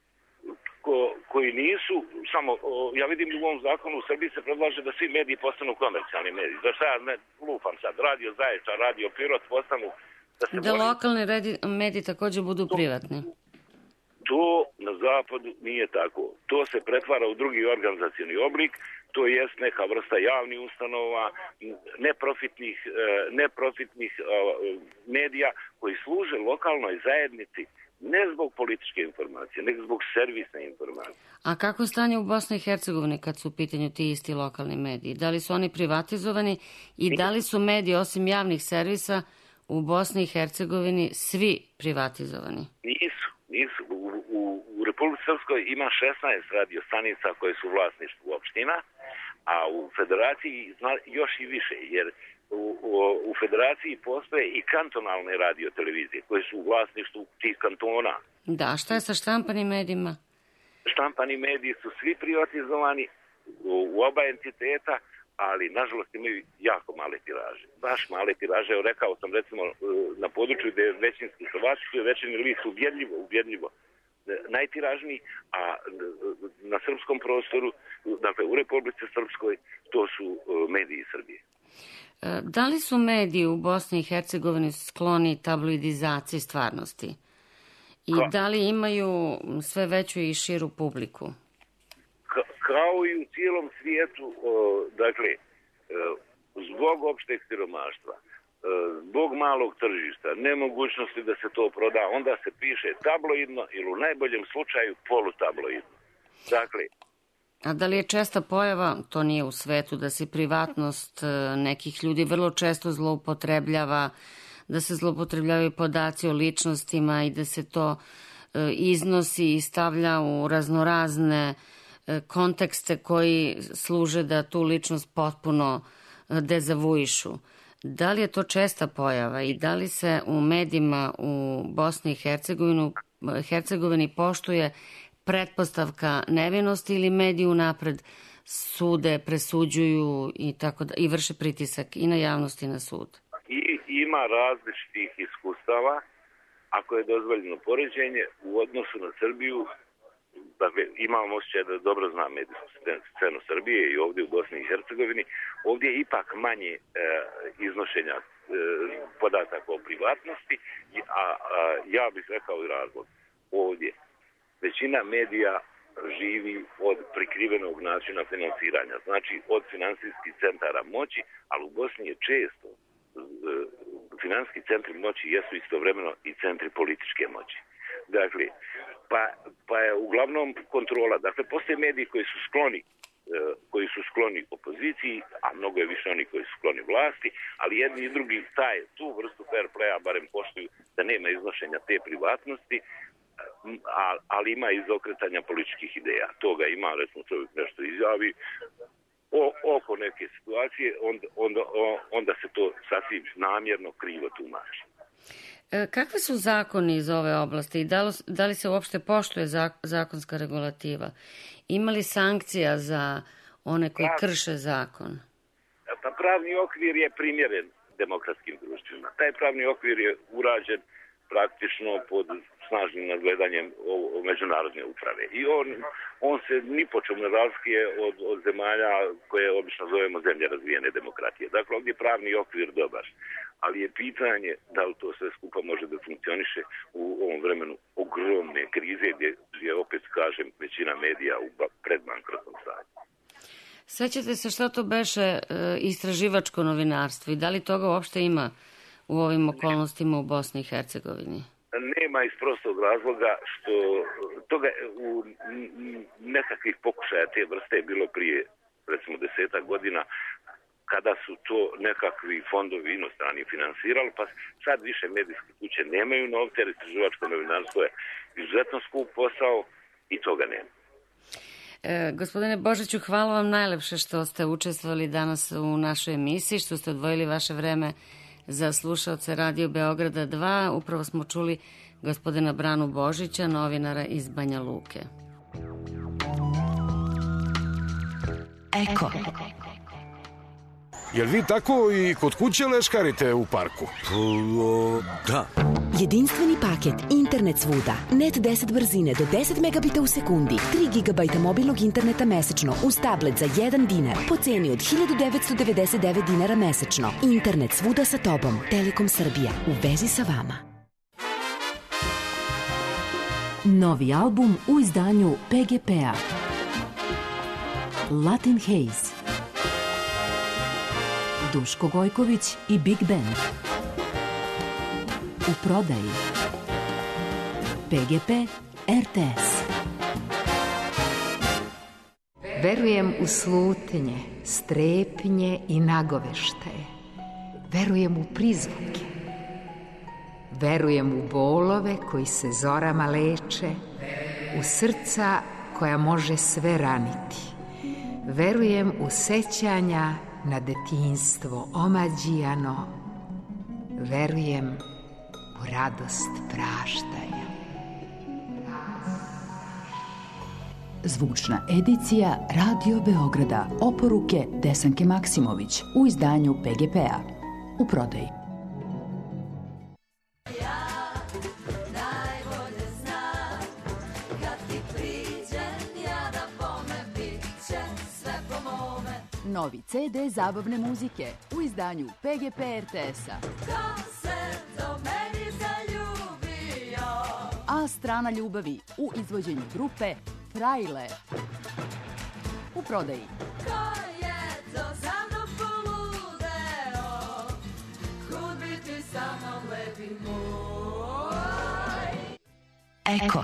Ko, koji nisu samo, o, ja vidim u ovom zakonu u Srbiji se predlaže da svi mediji postanu komercijalni mediji. Da sad ne lupam sad, radio Zaječar, radio Pirot postanu... Da, se da može... lokalni redi, mediji također budu to, privatni. To na zapadu nije tako. To se pretvara u drugi organizacioni oblik, to jest neka vrsta javnih ustanova, neprofitnih, neprofitnih medija koji služe lokalnoj zajednici ne zbog političke informacije, nego zbog servisne informacije. A kako je stanje u Bosni i Hercegovini kad su u pitanju ti isti lokalni mediji? Da li su oni privatizovani i da li su mediji osim javnih servisa u Bosni i Hercegovini svi privatizovani? Nisu, nisu. U, u, u Republici Srpskoj ima šesnaest radio stanica koje su u vlasništvu opština, a u federaciji još i više, jer U, u, u federaciji postoje i kantonalne radio-televizije koje su u vlasništvu tih kantona. Da, šta je sa štampanim medijima? Štampani mediji su svi privatizovani u, u oba entiteta, ali nažalost imaju jako male tiraže. Baš male tiraže. Evo, rekao sam recimo na području gdje je većinski hrvatski, Večernji list ubjedljivo, ubjedljivo najtiražniji, a na srpskom prostoru, dakle u Republici Srpskoj, to su mediji Srbije. Da li su mediji u Bosni i Hercegovini skloni tabloidizaciji stvarnosti? I Ka... da li imaju sve veću i širu publiku? Ka, kao i u cijelom svijetu, o, dakle, zbog opšteg siromaštva, zbog malog tržišta, nemogućnosti da se to proda, onda se piše tabloidno ili u najboljem slučaju polutabloidno. Dakle, a da li je česta pojava, to nije u svetu, da se privatnost nekih ljudi vrlo često zloupotrebljava, da se zloupotrebljavaju podaci o ličnostima i da se to iznosi i stavlja u raznorazne kontekste koji služe da tu ličnost potpuno dezavuišu. Da li je to česta pojava i da li se u medijima u Bosni i Hercegovini, Hercegovini poštuje pretpostavka nevinosti ili mediji unapred sude, presuđuju i tako da, i vrše pritisak i na javnost i na sud? I ima različitih iskustava, ako je dozvoljeno poređenje u odnosu na Srbiju. Dakle, imamo osjećaj da dobro znam medijsku scenu Srbije i ovdje u Bosni i Hercegovini. Ovdje je ipak manje e, iznošenja e, podataka o privatnosti, a, a ja bih rekao i razlog. Ovdje većina medija živi od prikrivenog načina finansiranja, znači od finansijskih centara moći, ali u Bosni je često e, finansijski centri moći jesu istovremeno i centri političke moći. Dakle, pa, pa je uglavnom kontrola. Dakle, postoje mediji koji su skloni, e, koji su skloni opoziciji, a mnogo je više oni koji su skloni vlasti, ali jedni i drugi taj, tu vrstu fair playa barem poštuju da nema iznošenja te privatnosti, a, ali ima izokretanja političkih ideja. Toga ima, recimo čovjek nešto izjavi o, oko neke situacije, onda, onda, onda se to sasvim namjerno krivo tumači. Kakvi su zakoni iz ove oblasti i da li, da li se uopšte poštuje zakonska regulativa? Ima li sankcija za one koji krše zakon? Pa pravni okvir je primjeren demokratskim društvima. Taj pravni okvir je urađen praktično pod snažnim nadgledanjem o, o međunarodne uprave. I on, on se ni po čemu ne razlikuje od, od zemalja koje obično zovemo zemlje razvijene demokratije. Dakle, ovdje je pravni okvir dobar. Ali je pitanje da li to sve skupa može da funkcioniše u ovom vremenu ogromne krize gdje, gdje opet kažem, većina medija u predbankrotnom stanju. Sećate se što to beše e, istraživačko novinarstvo i da li toga uopšte ima u ovim okolnostima u Bosni i Hercegovini? Nema iz prostog razloga što toga u nekakvih pokušaja te vrste je bilo prije recimo desetak godina kada su to nekakvi fondovi inostrani finansirali, pa sad više medijske kuće nemaju novca jer istraživačko novinarstvo je izuzetno skup posao i toga nema. E, gospodine Božiću, hvala vam najlepše što ste učestvovali danas u našoj emisiji, što ste odvojili vaše vreme za slušaoce Radio Beograda dva. Upravo smo čuli gospodina Branu Božića, novinara iz Banja Luke. Eko. Jel vi tako i kod kuće leškarite u parku? O, da. Jedinstveni paket Internet svuda. Net deset brzine do deset megabita u sekundi. tri gigabajta mobilnog interneta mesečno uz tablet za jedan dinar po ceni od hiljadu devetsto devedeset devet dinara mesečno. Internet svuda sa tobom. Telekom Srbija. U vezi sa vama. Novi album u izdanju P G P-a. Latin Haze. Duško Gojković i Big Band. U prodaji. P G P R T S. Verujem u slutnje, strepnje i nagoveštaje. Verujem u prizvuke. Verujem u bolove koji se zorama leče, u srca koja može sve raniti. Verujem u sećanja na detinjstvo omađijano. Verujem u radost praštanja. Zvučna edicija Radio Beograda. Oporuke Desanke Maksimović u izdanju P G P-a. U prodaji. Novi C D zabavne muzike u izdanju P G P R T S-a. A strana ljubavi u izvođenju grupe Frajle. U prodaji. Eko.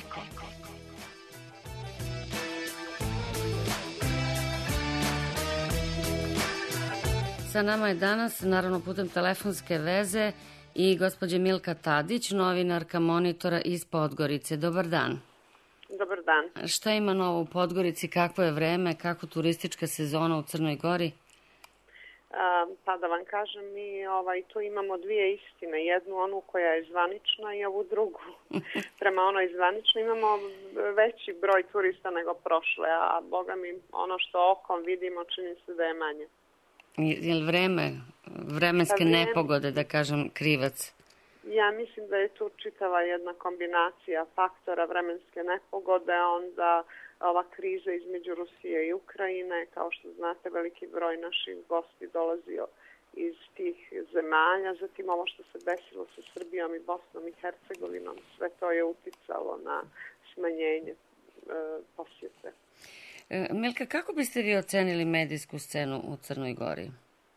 Sa nama je danas, naravno putem telefonske veze, i gospođa Milka Tadić, novinarka Monitora iz Podgorice. Dobar dan. Dobar dan. Šta ima novo u Podgorici, kakvo je vreme, kako turistička sezona u Crnoj Gori? A, pa da vam kažem, mi ovaj, tu imamo dvije istine. Jednu onu koja je zvanična i ovu drugu. Prema onoj zvaničnoj imamo veći broj turista nego prošle, a boga mi ono što okom vidimo čini se da je manje. Je li vreme, vremenske pa vreme, nepogode, da kažem, krivac? Ja mislim da je tu čitava jedna kombinacija faktora vremenske nepogode, onda ova kriza između Rusije i Ukrajine. Kao što znate, veliki broj naših gosti dolazio iz tih zemalja. Zatim ovo što se desilo sa Srbijom i Bosnom i Hercegovinom, sve to je uticalo na smanjenje e, posjete. Milka, kako biste vi ocenili medijsku scenu u Crnoj Gori?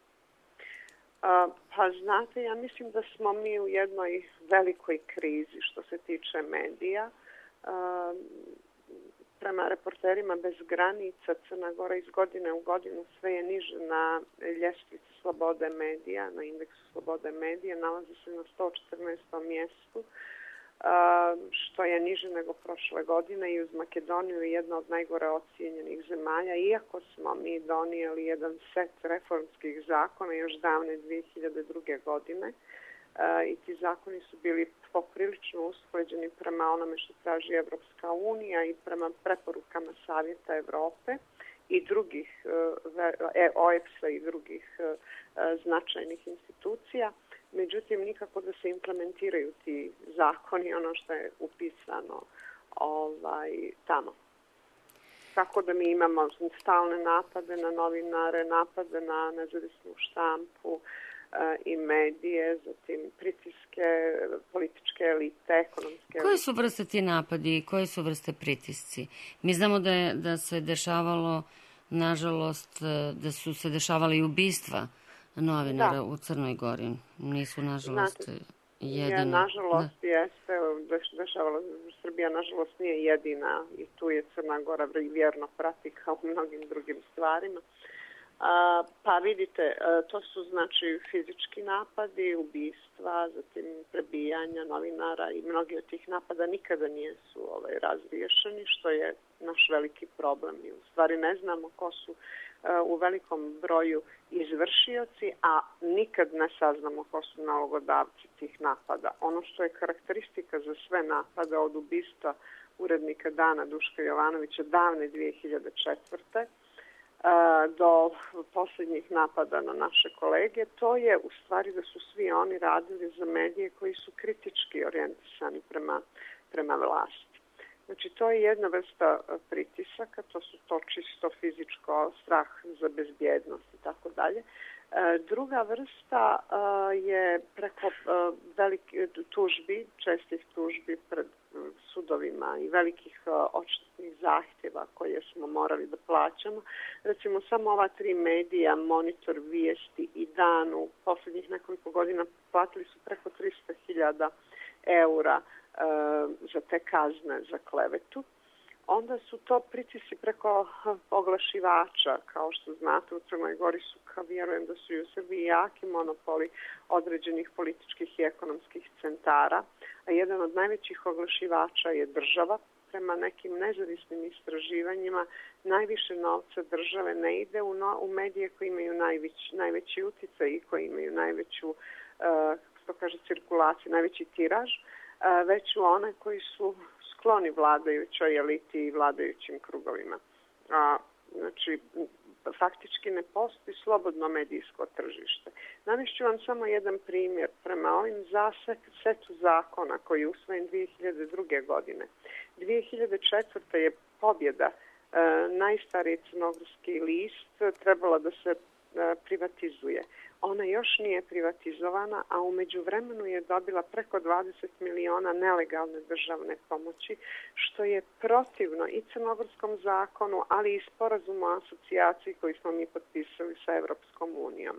A, pa znate, ja mislim da smo mi u jednoj velikoj krizi što se tiče medija. A, prema reporterima bez granica, Crna Gora iz godine u godinu sve je niže na ljestvici slobode medija, na indeksu slobode medija, nalazi se na sto četrnaestom mjestu. Uh, što je niže nego prošle godine i uz Makedoniju je jedna od najgore ocijenjenih zemalja, iako smo mi donijeli jedan set reformskih zakona još davne dvije hiljade druge. godine uh, i ti zakoni su bili poprilično usklađeni prema onome što traži Evropska unija i prema preporukama Savjeta Evrope i drugih O E B S-a i drugih značajnih institucija. Međutim, nikako da se implementiraju ti zakoni, ono što je upisano ovaj, tamo. Tako da mi imamo stalne napade na novinare, napade na nezavisnu štampu e, i medije, zatim pritiske, političke elite, ekonomske. Koje su vrste ti napadi i koje su vrste pritisci? Mi znamo da, je, da se dešavalo, nažalost, da su se dešavala i ubistva novinara da. u Crnoj Gori. Nisu, nažalost, Znate, jedina. Je, nažalost, da. jeste. Dešavalo, Srbija, nažalost, nije jedina i tu je Crna Gora vjerno prati kao u mnogim drugim stvarima. A, pa vidite, to su znači fizički napadi, ubistva, zatim prebijanja novinara i mnogi od tih napada nikada nisu ovaj, razriješeni, što je naš veliki problem. I u stvari ne znamo ko su u velikom broju izvršioci, a nikad ne saznamo ko su nalogodavci tih napada. Ono što je karakteristika za sve napade od ubistva urednika Dana Duška Jovanovića davne dvije hiljade četvrte do posljednjih napada na naše kolege, to je u stvari da su svi oni radili za medije koji su kritički orijentisani prema, prema vlasti. Znači, to je jedna vrsta pritisaka, to su to čisto fizičko, strah za bezbjednost i tako dalje. Druga vrsta je preko velikih tužbi, čestih tužbi pred sudovima i velikih odštetnih zahtjeva koje smo morali da plaćamo. Recimo, samo ova tri medija, Monitor, Vijesti i Dan, u posljednjih nekoliko godina platili su preko tristo hiljada eura za te kazne za klevetu. Onda su to pritisci preko oglašivača, kao što znate u Crnoj Gori su, kao vjerujem da su i u Srbiji jaki monopoli određenih političkih i ekonomskih centara, a jedan od najvećih oglašivača je država. Prema nekim nezavisnim istraživanjima najviše novca države ne ide u, no, u medije koji imaju najveć, najveći uticaj i koji imaju najveću, uh, kako se to kaže, cirkulaciju, najveći tiraž, uh, već u one koji su skloni vladajućoj eliti i vladajućim krugovima. A, znači, faktički ne postoji slobodno medijsko tržište. Navešću vam samo jedan primjer. Prema ovim zasek, setu zakona koji je usvojen dvije hiljade druge. godine. dvije hiljade četvrte. je Pobjeda, e, najstariji crnogorski list, trebala da se e, privatizuje. Ona još nije privatizovana, a u međuvremenu je dobila preko dvadeset miliona nelegalne državne pomoći, što je protivno i crnogorskom zakonu, ali i sporazumu o asocijaciji koji smo mi potpisali sa Evropskom unijom.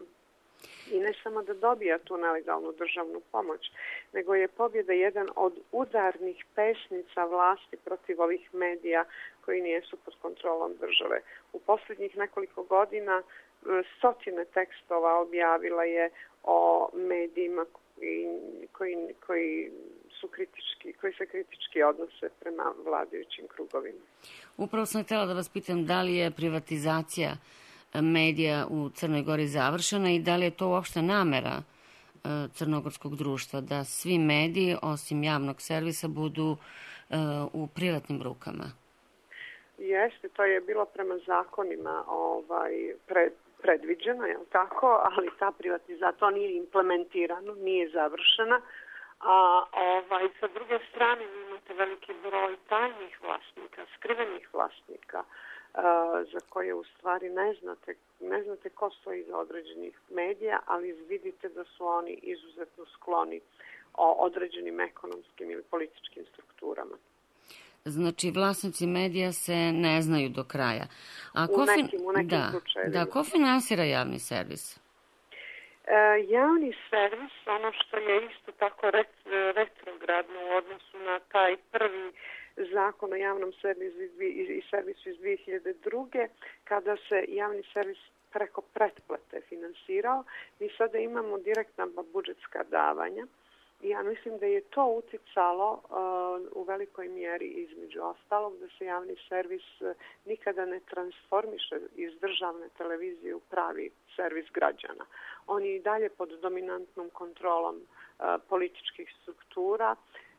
I ne samo da dobija tu nelegalnu državnu pomoć, nego je Pobjeda jedan od udarnih pesnica vlasti protiv ovih medija koji nijesu pod kontrolom države. U posljednjih nekoliko godina stotine tekstova objavila je o medijima koji, koji, koji su kritički, koji se kritički odnose prema vladajućim krugovima. Upravo sam htjela da vas pitam da li je privatizacija medija u Crnoj Gori završena i da li je to uopšte namera crnogorskog društva da svi mediji osim javnog servisa budu u privatnim rukama. Jeste, to je bilo prema zakonima ovaj, pred, predviđeno, je li tako, ali ta privatizacija, to nije implementirano, nije završena. A ovaj, sa druge strane imate veliki broj tajnih vlasnika, skrivenih vlasnika, uh, za koje u stvari ne znate, ne znate ko stoji iza određenih medija, ali vidite da su oni izuzetno skloni o određenim ekonomskim ili političkim strukturama. Znači, vlasnici medija se ne znaju do kraja. A u ko nekim, u nekim da, slučajevima. Da, ko finansira javni servis? E, javni servis, ono što je isto tako ret, retrogradno u odnosu na taj prvi zakon o javnom servisu i servisu iz dvije hiljade druge. kada se javni servis preko pretplate finansirao, mi sada imamo direktna budžetska davanja. I ja mislim da je to uticalo uh, u velikoj mjeri između ostalog da se javni servis uh, nikada ne transformiše iz državne televizije u pravi servis građana. On je i dalje pod dominantnom kontrolom uh, političkih struktura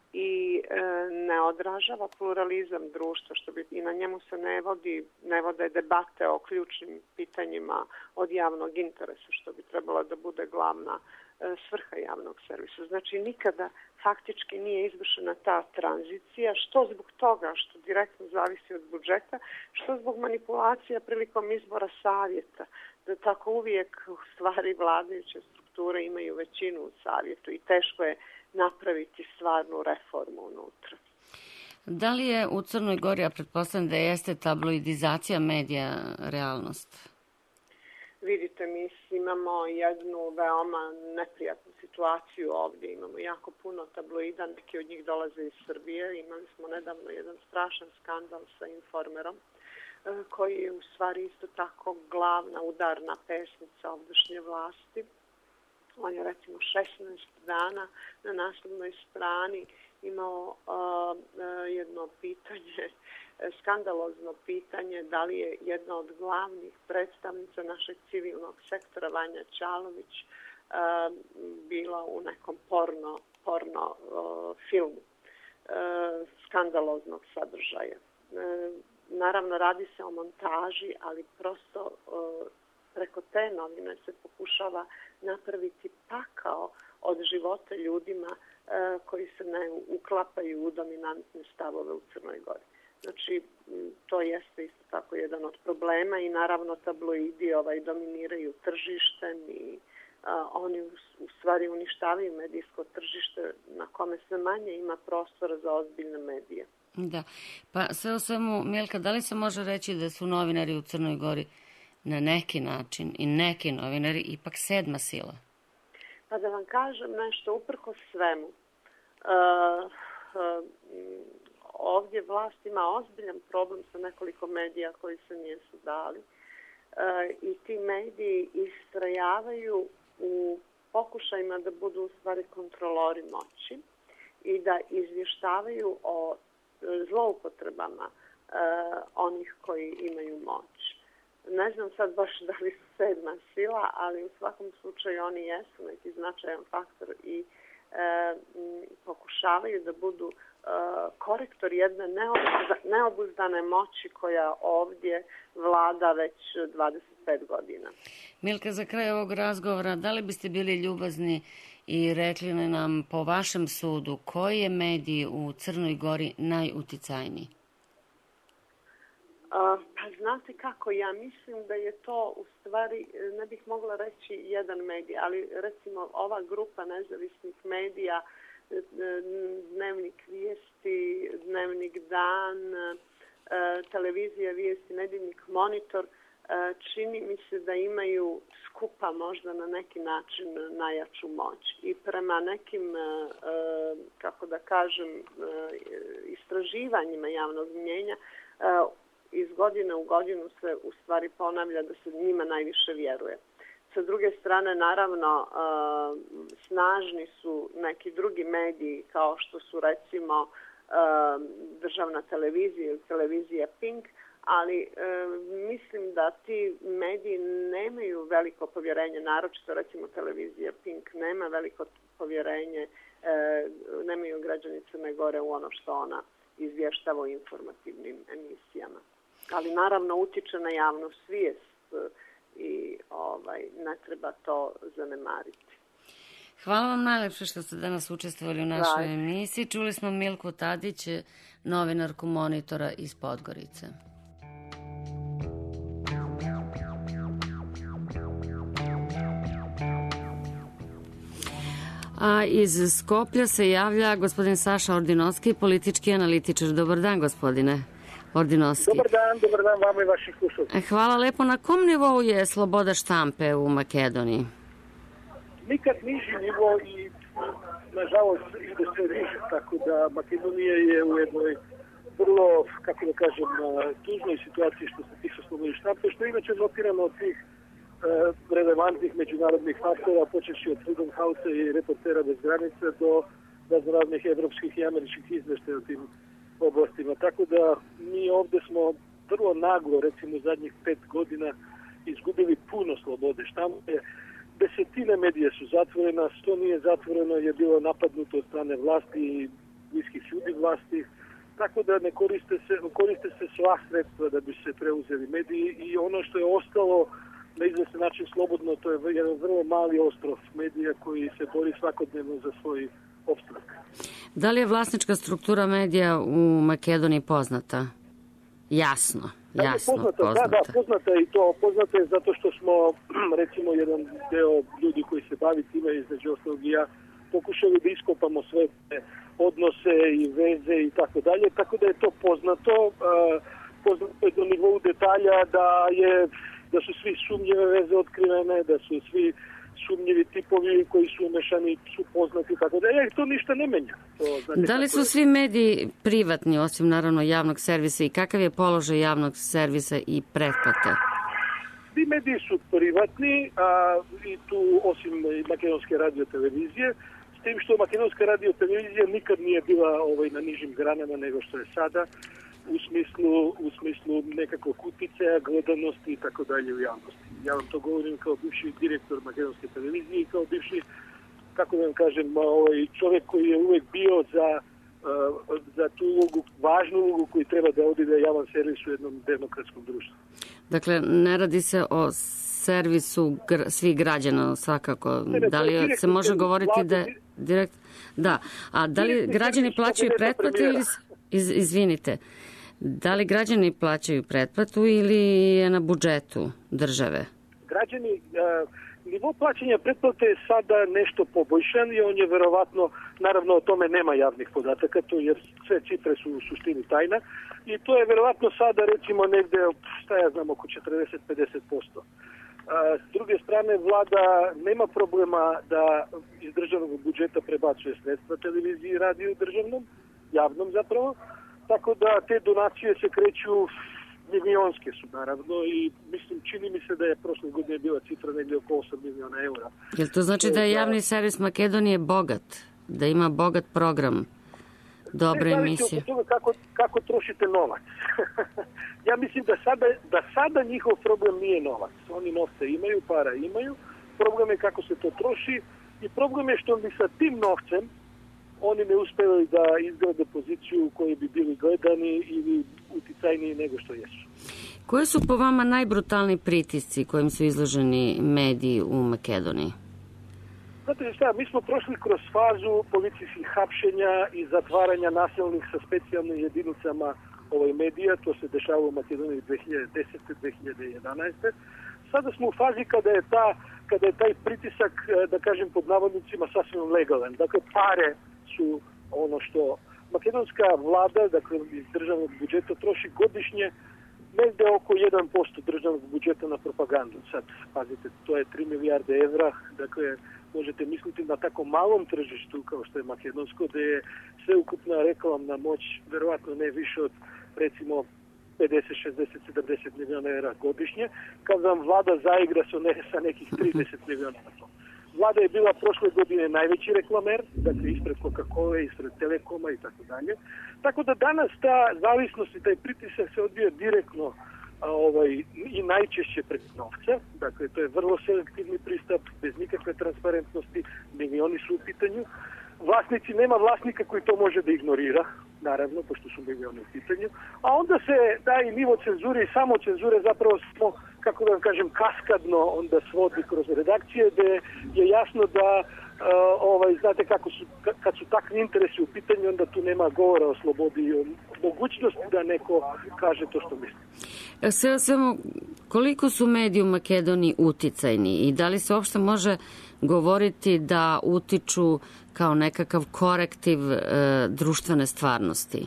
i e, ne odražava pluralizam društva, što bi, i na njemu se ne vodi, ne vode debate o ključnim pitanjima od javnog interesa, što bi trebala da bude glavna e, svrha javnog servisa. Znači, nikada faktički nije izvršena ta tranzicija, što zbog toga što direktno zavisi od budžeta, što zbog manipulacija prilikom izbora savjeta, da tako uvijek u stvari vladajuće strukture imaju većinu u savjetu i teško je napraviti stvarnu reformu unutra. Da li je u Crnoj Gori, a pretpostavljam da jeste, tabloidizacija medija realnost? Vidite, mi imamo jednu veoma neprijatnu situaciju ovdje. Imamo jako puno tabloida, neki od njih dolaze iz Srbije. Imali smo nedavno jedan strašan skandal sa Informerom, koji je u stvari isto tako glavna udarna pesnica ovdašnje vlasti. On je recimo šesnaest dana na naslovnoj strani imao uh, jedno pitanje, skandalozno pitanje, da li je jedna od glavnih predstavnica našeg civilnog sektora, Vanja Ćalović, uh, bila u nekom porno, porno uh, filmu uh, skandaloznog sadržaja. Uh, naravno, radi se o montaži, ali prosto uh, preko te novine se pokušava napraviti pakao od života ljudima e, koji se ne uklapaju u dominantne stavove u Crnoj Gori. Znači, to jeste isto tako jedan od problema i naravno tabloidi ovaj, dominiraju tržištem i a, oni u, u stvari uništavaju medijsko tržište na kome sve manje ima prostora za ozbiljne medije. Da, pa sve u svemu, Milka, da li se može reći da su novinari u Crnoj Gori na neki način i neki novinari ipak sedma sila? Pa da vam kažem nešto, uprkos svemu, uh, uh, ovdje vlast ima ozbiljan problem sa nekoliko medija koji se nisu dali uh, i ti mediji istrajavaju u pokušajima da budu u stvari kontrolori moći i da izvještavaju o zloupotrebama uh, onih koji imaju moć. Ne znam sad baš da li su sedma sila, ali u svakom slučaju oni jesu neki značajan faktor i e, m, pokušavaju da budu e, korektor jedne neobuzda, neobuzdane moći koja ovdje vlada već dvadeset pet godina. Milka, za kraj ovog razgovora, da li biste bili ljubazni i rekli nam po vašem sudu koji je medij u Crnoj Gori najuticajniji? Uh, pa znate kako, ja mislim da je to u stvari, ne bih mogla reći jedan medij, ali recimo ova grupa nezavisnih medija, Dnevnik Vijesti, Dnevnik Dan, televizija Vijesti, Nedeljnik Monitor, čini mi se da imaju skupa možda na neki način najjaču moć. I prema nekim, kako da kažem, istraživanjima javnog mnjenja, iz godine u godinu se u stvari ponavlja da se njima najviše vjeruje. Sa druge strane, naravno, snažni su neki drugi mediji kao što su recimo državna televizija ili televizija Pink, ali mislim da ti mediji nemaju veliko povjerenje, naročito recimo televizija Pink nema veliko povjerenje, nemaju građani Crne Gore u ono što ona izvještava o informativnim emisijama. Ali naravno utiče na javnu svijest i ovaj, ne treba to zanemariti. Hvala vam najlepše što ste danas učestvovali u našoj Daj. emisiji. Čuli smo Milku Tadić, novinarku Monitora iz Podgorice. A iz Skoplja se javlja gospodin Saša Ordinovski, politički analitičar. Dobar dan, gospodine Ordinovski. Dobar dan, dobar dan vama i vaših slušalca. Hvala lepo. Na kom nivou je sloboda štampe u Makedoniji? Nikad niži nivo i nažalost ide sve više, tako da Makedonija je u jednoj vrlo, kako da kažem, tužnoj situaciji što se tiče slobode štampe, što je inače notirano od svih relevantnih međunarodnih faktora, počeši od Freedom House i Reportera bez granica do raznoraznih evropskih i američkih izveštaja u tim oblastima. Tako da mi ovdje smo vrlo naglo, recimo u zadnjih pet godina, izgubili puno slobode štampe. Desetine medije su zatvorena, što nije zatvoreno je bilo napadnuto od strane vlasti i bliskih ljudi vlasti, tako da ne koriste se, koriste se sva sredstva da bi se preuzeli mediji i ono što je ostalo na izvestan način slobodno, to je jedan vrlo mali ostrov medija koji se bori svakodnevno za svoj opstanak. Da li je vlasnička struktura medija u Makedoniji poznata? Jasno, jasno poznata. poznata. Da, da, poznata je i to. Poznata je zato što smo, recimo, jedan deo ljudi koji se bavi time, između ostalog i ja, pokušali da iskopamo sve odnose i veze i tako dalje, tako da je to poznato. Poznato je do nivou detalja da je da su svi sumnjive veze otkrivene, da su svi sumnjivi tipovi koji su umešani su poznati, tako da je, to ništa ne menja. To, znači, da li su svi mediji privatni, osim naravno javnog servisa, i kakav je položaj javnog servisa i pretplate? Svi mediji su privatni, a i tu osim makedonske radiotelevizije, s tim što makedonska radiotelevizija nikad nije bila ovaj, na nižim granama nego što je sada, u smislu, u smislu nekakvog uticaja, gledanosti i tako dalje u javnosti. Ja vam to govorim kao bivši direktor makedonske televizije i kao bivši, kako da vam kažem, ovaj, čovjek koji je uvek bio za, uh, za tu ulogu, važnu ulogu koju treba da odigra javan servis u jednom demokratskom društvu. Dakle, ne radi se o servisu gr svih građana svakako. Ne, ne, da li se može govoriti da je direkt... Da, a da li građani plaćaju pretplatu ili... Iz, izvinite, da li građani plaćaju pretplatu ili je na budžetu države? Građani, uh, nivo plaćanja pretplate je sada nešto poboljšan i on je verovatno, naravno o tome nema javnih podataka, to jer sve cifre su u suštini tajna i to je verovatno sada recimo negde, šta ja znam, oko četrdeset do pedeset posto. S druge strane, vlada nema problema da iz državnog budžeta prebacuje sredstva televiziji i radiju državnom, javnom zapravo, tako da te donacije se kreću milionske su naravno i mislim, čini mi se da je prošle godine bila cifra negdje oko osam miliona eura. Jel to znači da je javni servis Makedonije bogat? Da ima bogat program, dobre emisije? Toga kako, kako trošite novac. Ja mislim da sada, da sada njihov problem nije novac. Oni novce imaju, para imaju. Problem je kako se to troši i problem je što bi sa tim novcem oni ne uspeli da izgrade poziciju u kojoj bi bili gledani ili uticajniji nego što jesu. Koje su po vama najbrutalni pritisci kojim su izloženi mediji u Makedoniji? Znate šta, mi smo prošli kroz fazu policijskih hapšenja i zatvaranja nasilnih sa specijalnim jedinicama ovaj medija, to se dešava u Makedoniji dve hiljade desete. do dve hiljade jedanaeste. Sada smo u fazi kada je, ta, kada je taj pritisak, da kažem pod navodnicima, sasvim legalan. Dakle, pare su ono što makedonska vlada, dakle iz državnog budžeta, troši godišnje negde oko jedan posto državnog budžeta na propagandu. Sad, pazite, to je tri milijarde evra, dakle, možete misliti na tako malom tržištu kao što je makedonsko, da je sveukupna reklamna moć verovatno ne više od, recimo, pedeset, šezdeset, sedamdeset miliona evra godišnje, kad vam vlada zaigra sa nekih trideset miliona na to. Vlada je bila prošle godine najveći reklamer, dakle ispred Coca-Cola, ispred Telekoma i tako dalje. Tako da danas ta zavisnost i taj pritisak se odvija direktno a, ovaj, i najčešće preko novca. Dakle, to je vrlo selektivni pristup, bez nikakve transparentnosti, milioni su u pitanju. Vlasnici, nema vlasnika koji to može da ignorira, naravno, pošto su milioni u pitanju. A onda se taj nivo cenzure i samo cenzure zapravo smo, kako da vam kažem, kaskadno onda svodi kroz redakcije, gde je jasno da, uh, ovaj, znate, kako su, kad su takvi interesi u pitanju, onda tu nema govora o slobodi i o mogućnosti da neko kaže to što misli. Sve, svemo, koliko su mediji u Makedoniji uticajni i da li se uopšte može govoriti da utiču kao nekakav korektiv e, društvene stvarnosti?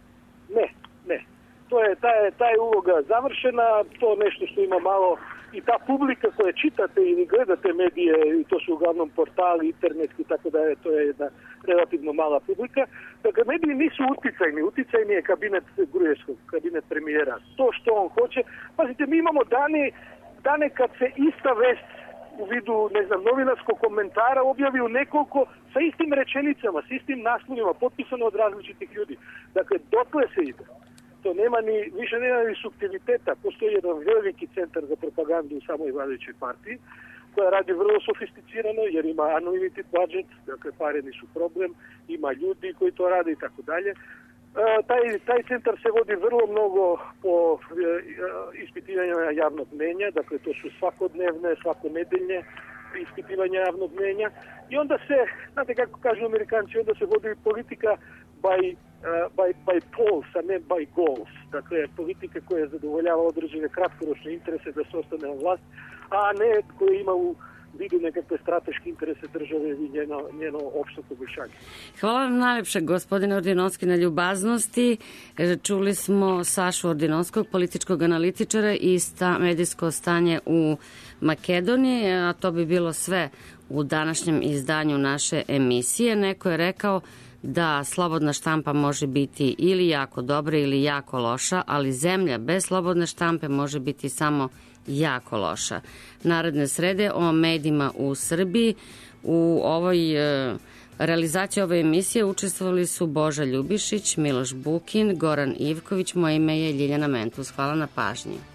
Ne, ne. To je, ta je, ta je uloga završena, to nešto što ima malo i ta publika koja čitate ili gledate medije, i to su uglavnom portali, internetski, tako da je, to je jedna relativno mala publika. Dakle, mediji nisu uticajni. Uticajni je kabinet Gruevskog, kabinet premijera. To što on hoće. Pazite, mi imamo dane, dane kad se ista vest u vidu, ne znam, novinarskog komentara objavi u nekoliko sa istim rečenicama, sa istim naslovima, potpisano od različitih ljudi. Dakle, dotle se ide. To nema ni, više nema ni subtiliteta. Postoji jedan veliki centar za propagandu u samoj vladajućoj partiji, koja radi vrlo sofisticirano jer ima unlimited budget, dakle pare nisu problem, ima ljudi koji to rade i tako dalje. Taj, taj centar se vodi vrlo mnogo po ispitivanjima javnog mnenja, dakle to su svakodnevne, svakonedeljne ispitivanja javnog mnenja i onda se, znate kako kažu Amerikanci, onda se vodi politika by, uh, by, by polls, a ne by goals. Dakle, politika koja zadovoljava određene kratkoročne interese da se ostane na vlast, a ne koja ima u vidu nekakve strateške interese države i njeno, njeno opšto poboljšanje. Hvala vam najlepše, gospodine Ordinovski, na ljubaznosti. Čuli smo Sašu Ordinovskog, političkog analitičara i sta, medijsko stanje u Makedoniji, a to bi bilo sve u današnjem izdanju naše emisije. Neko je rekao da slobodna štampa može biti ili jako dobra ili jako loša, ali zemlja bez slobodne štampe može biti samo jako loša. Naredne srede o medijima u Srbiji. U ovoj e, realizaciji ove emisije učestvovali su Boža Ljubišić, Miloš Bukin, Goran Ivković, moje ime je Ljiljana Mentus. Hvala na pažnji.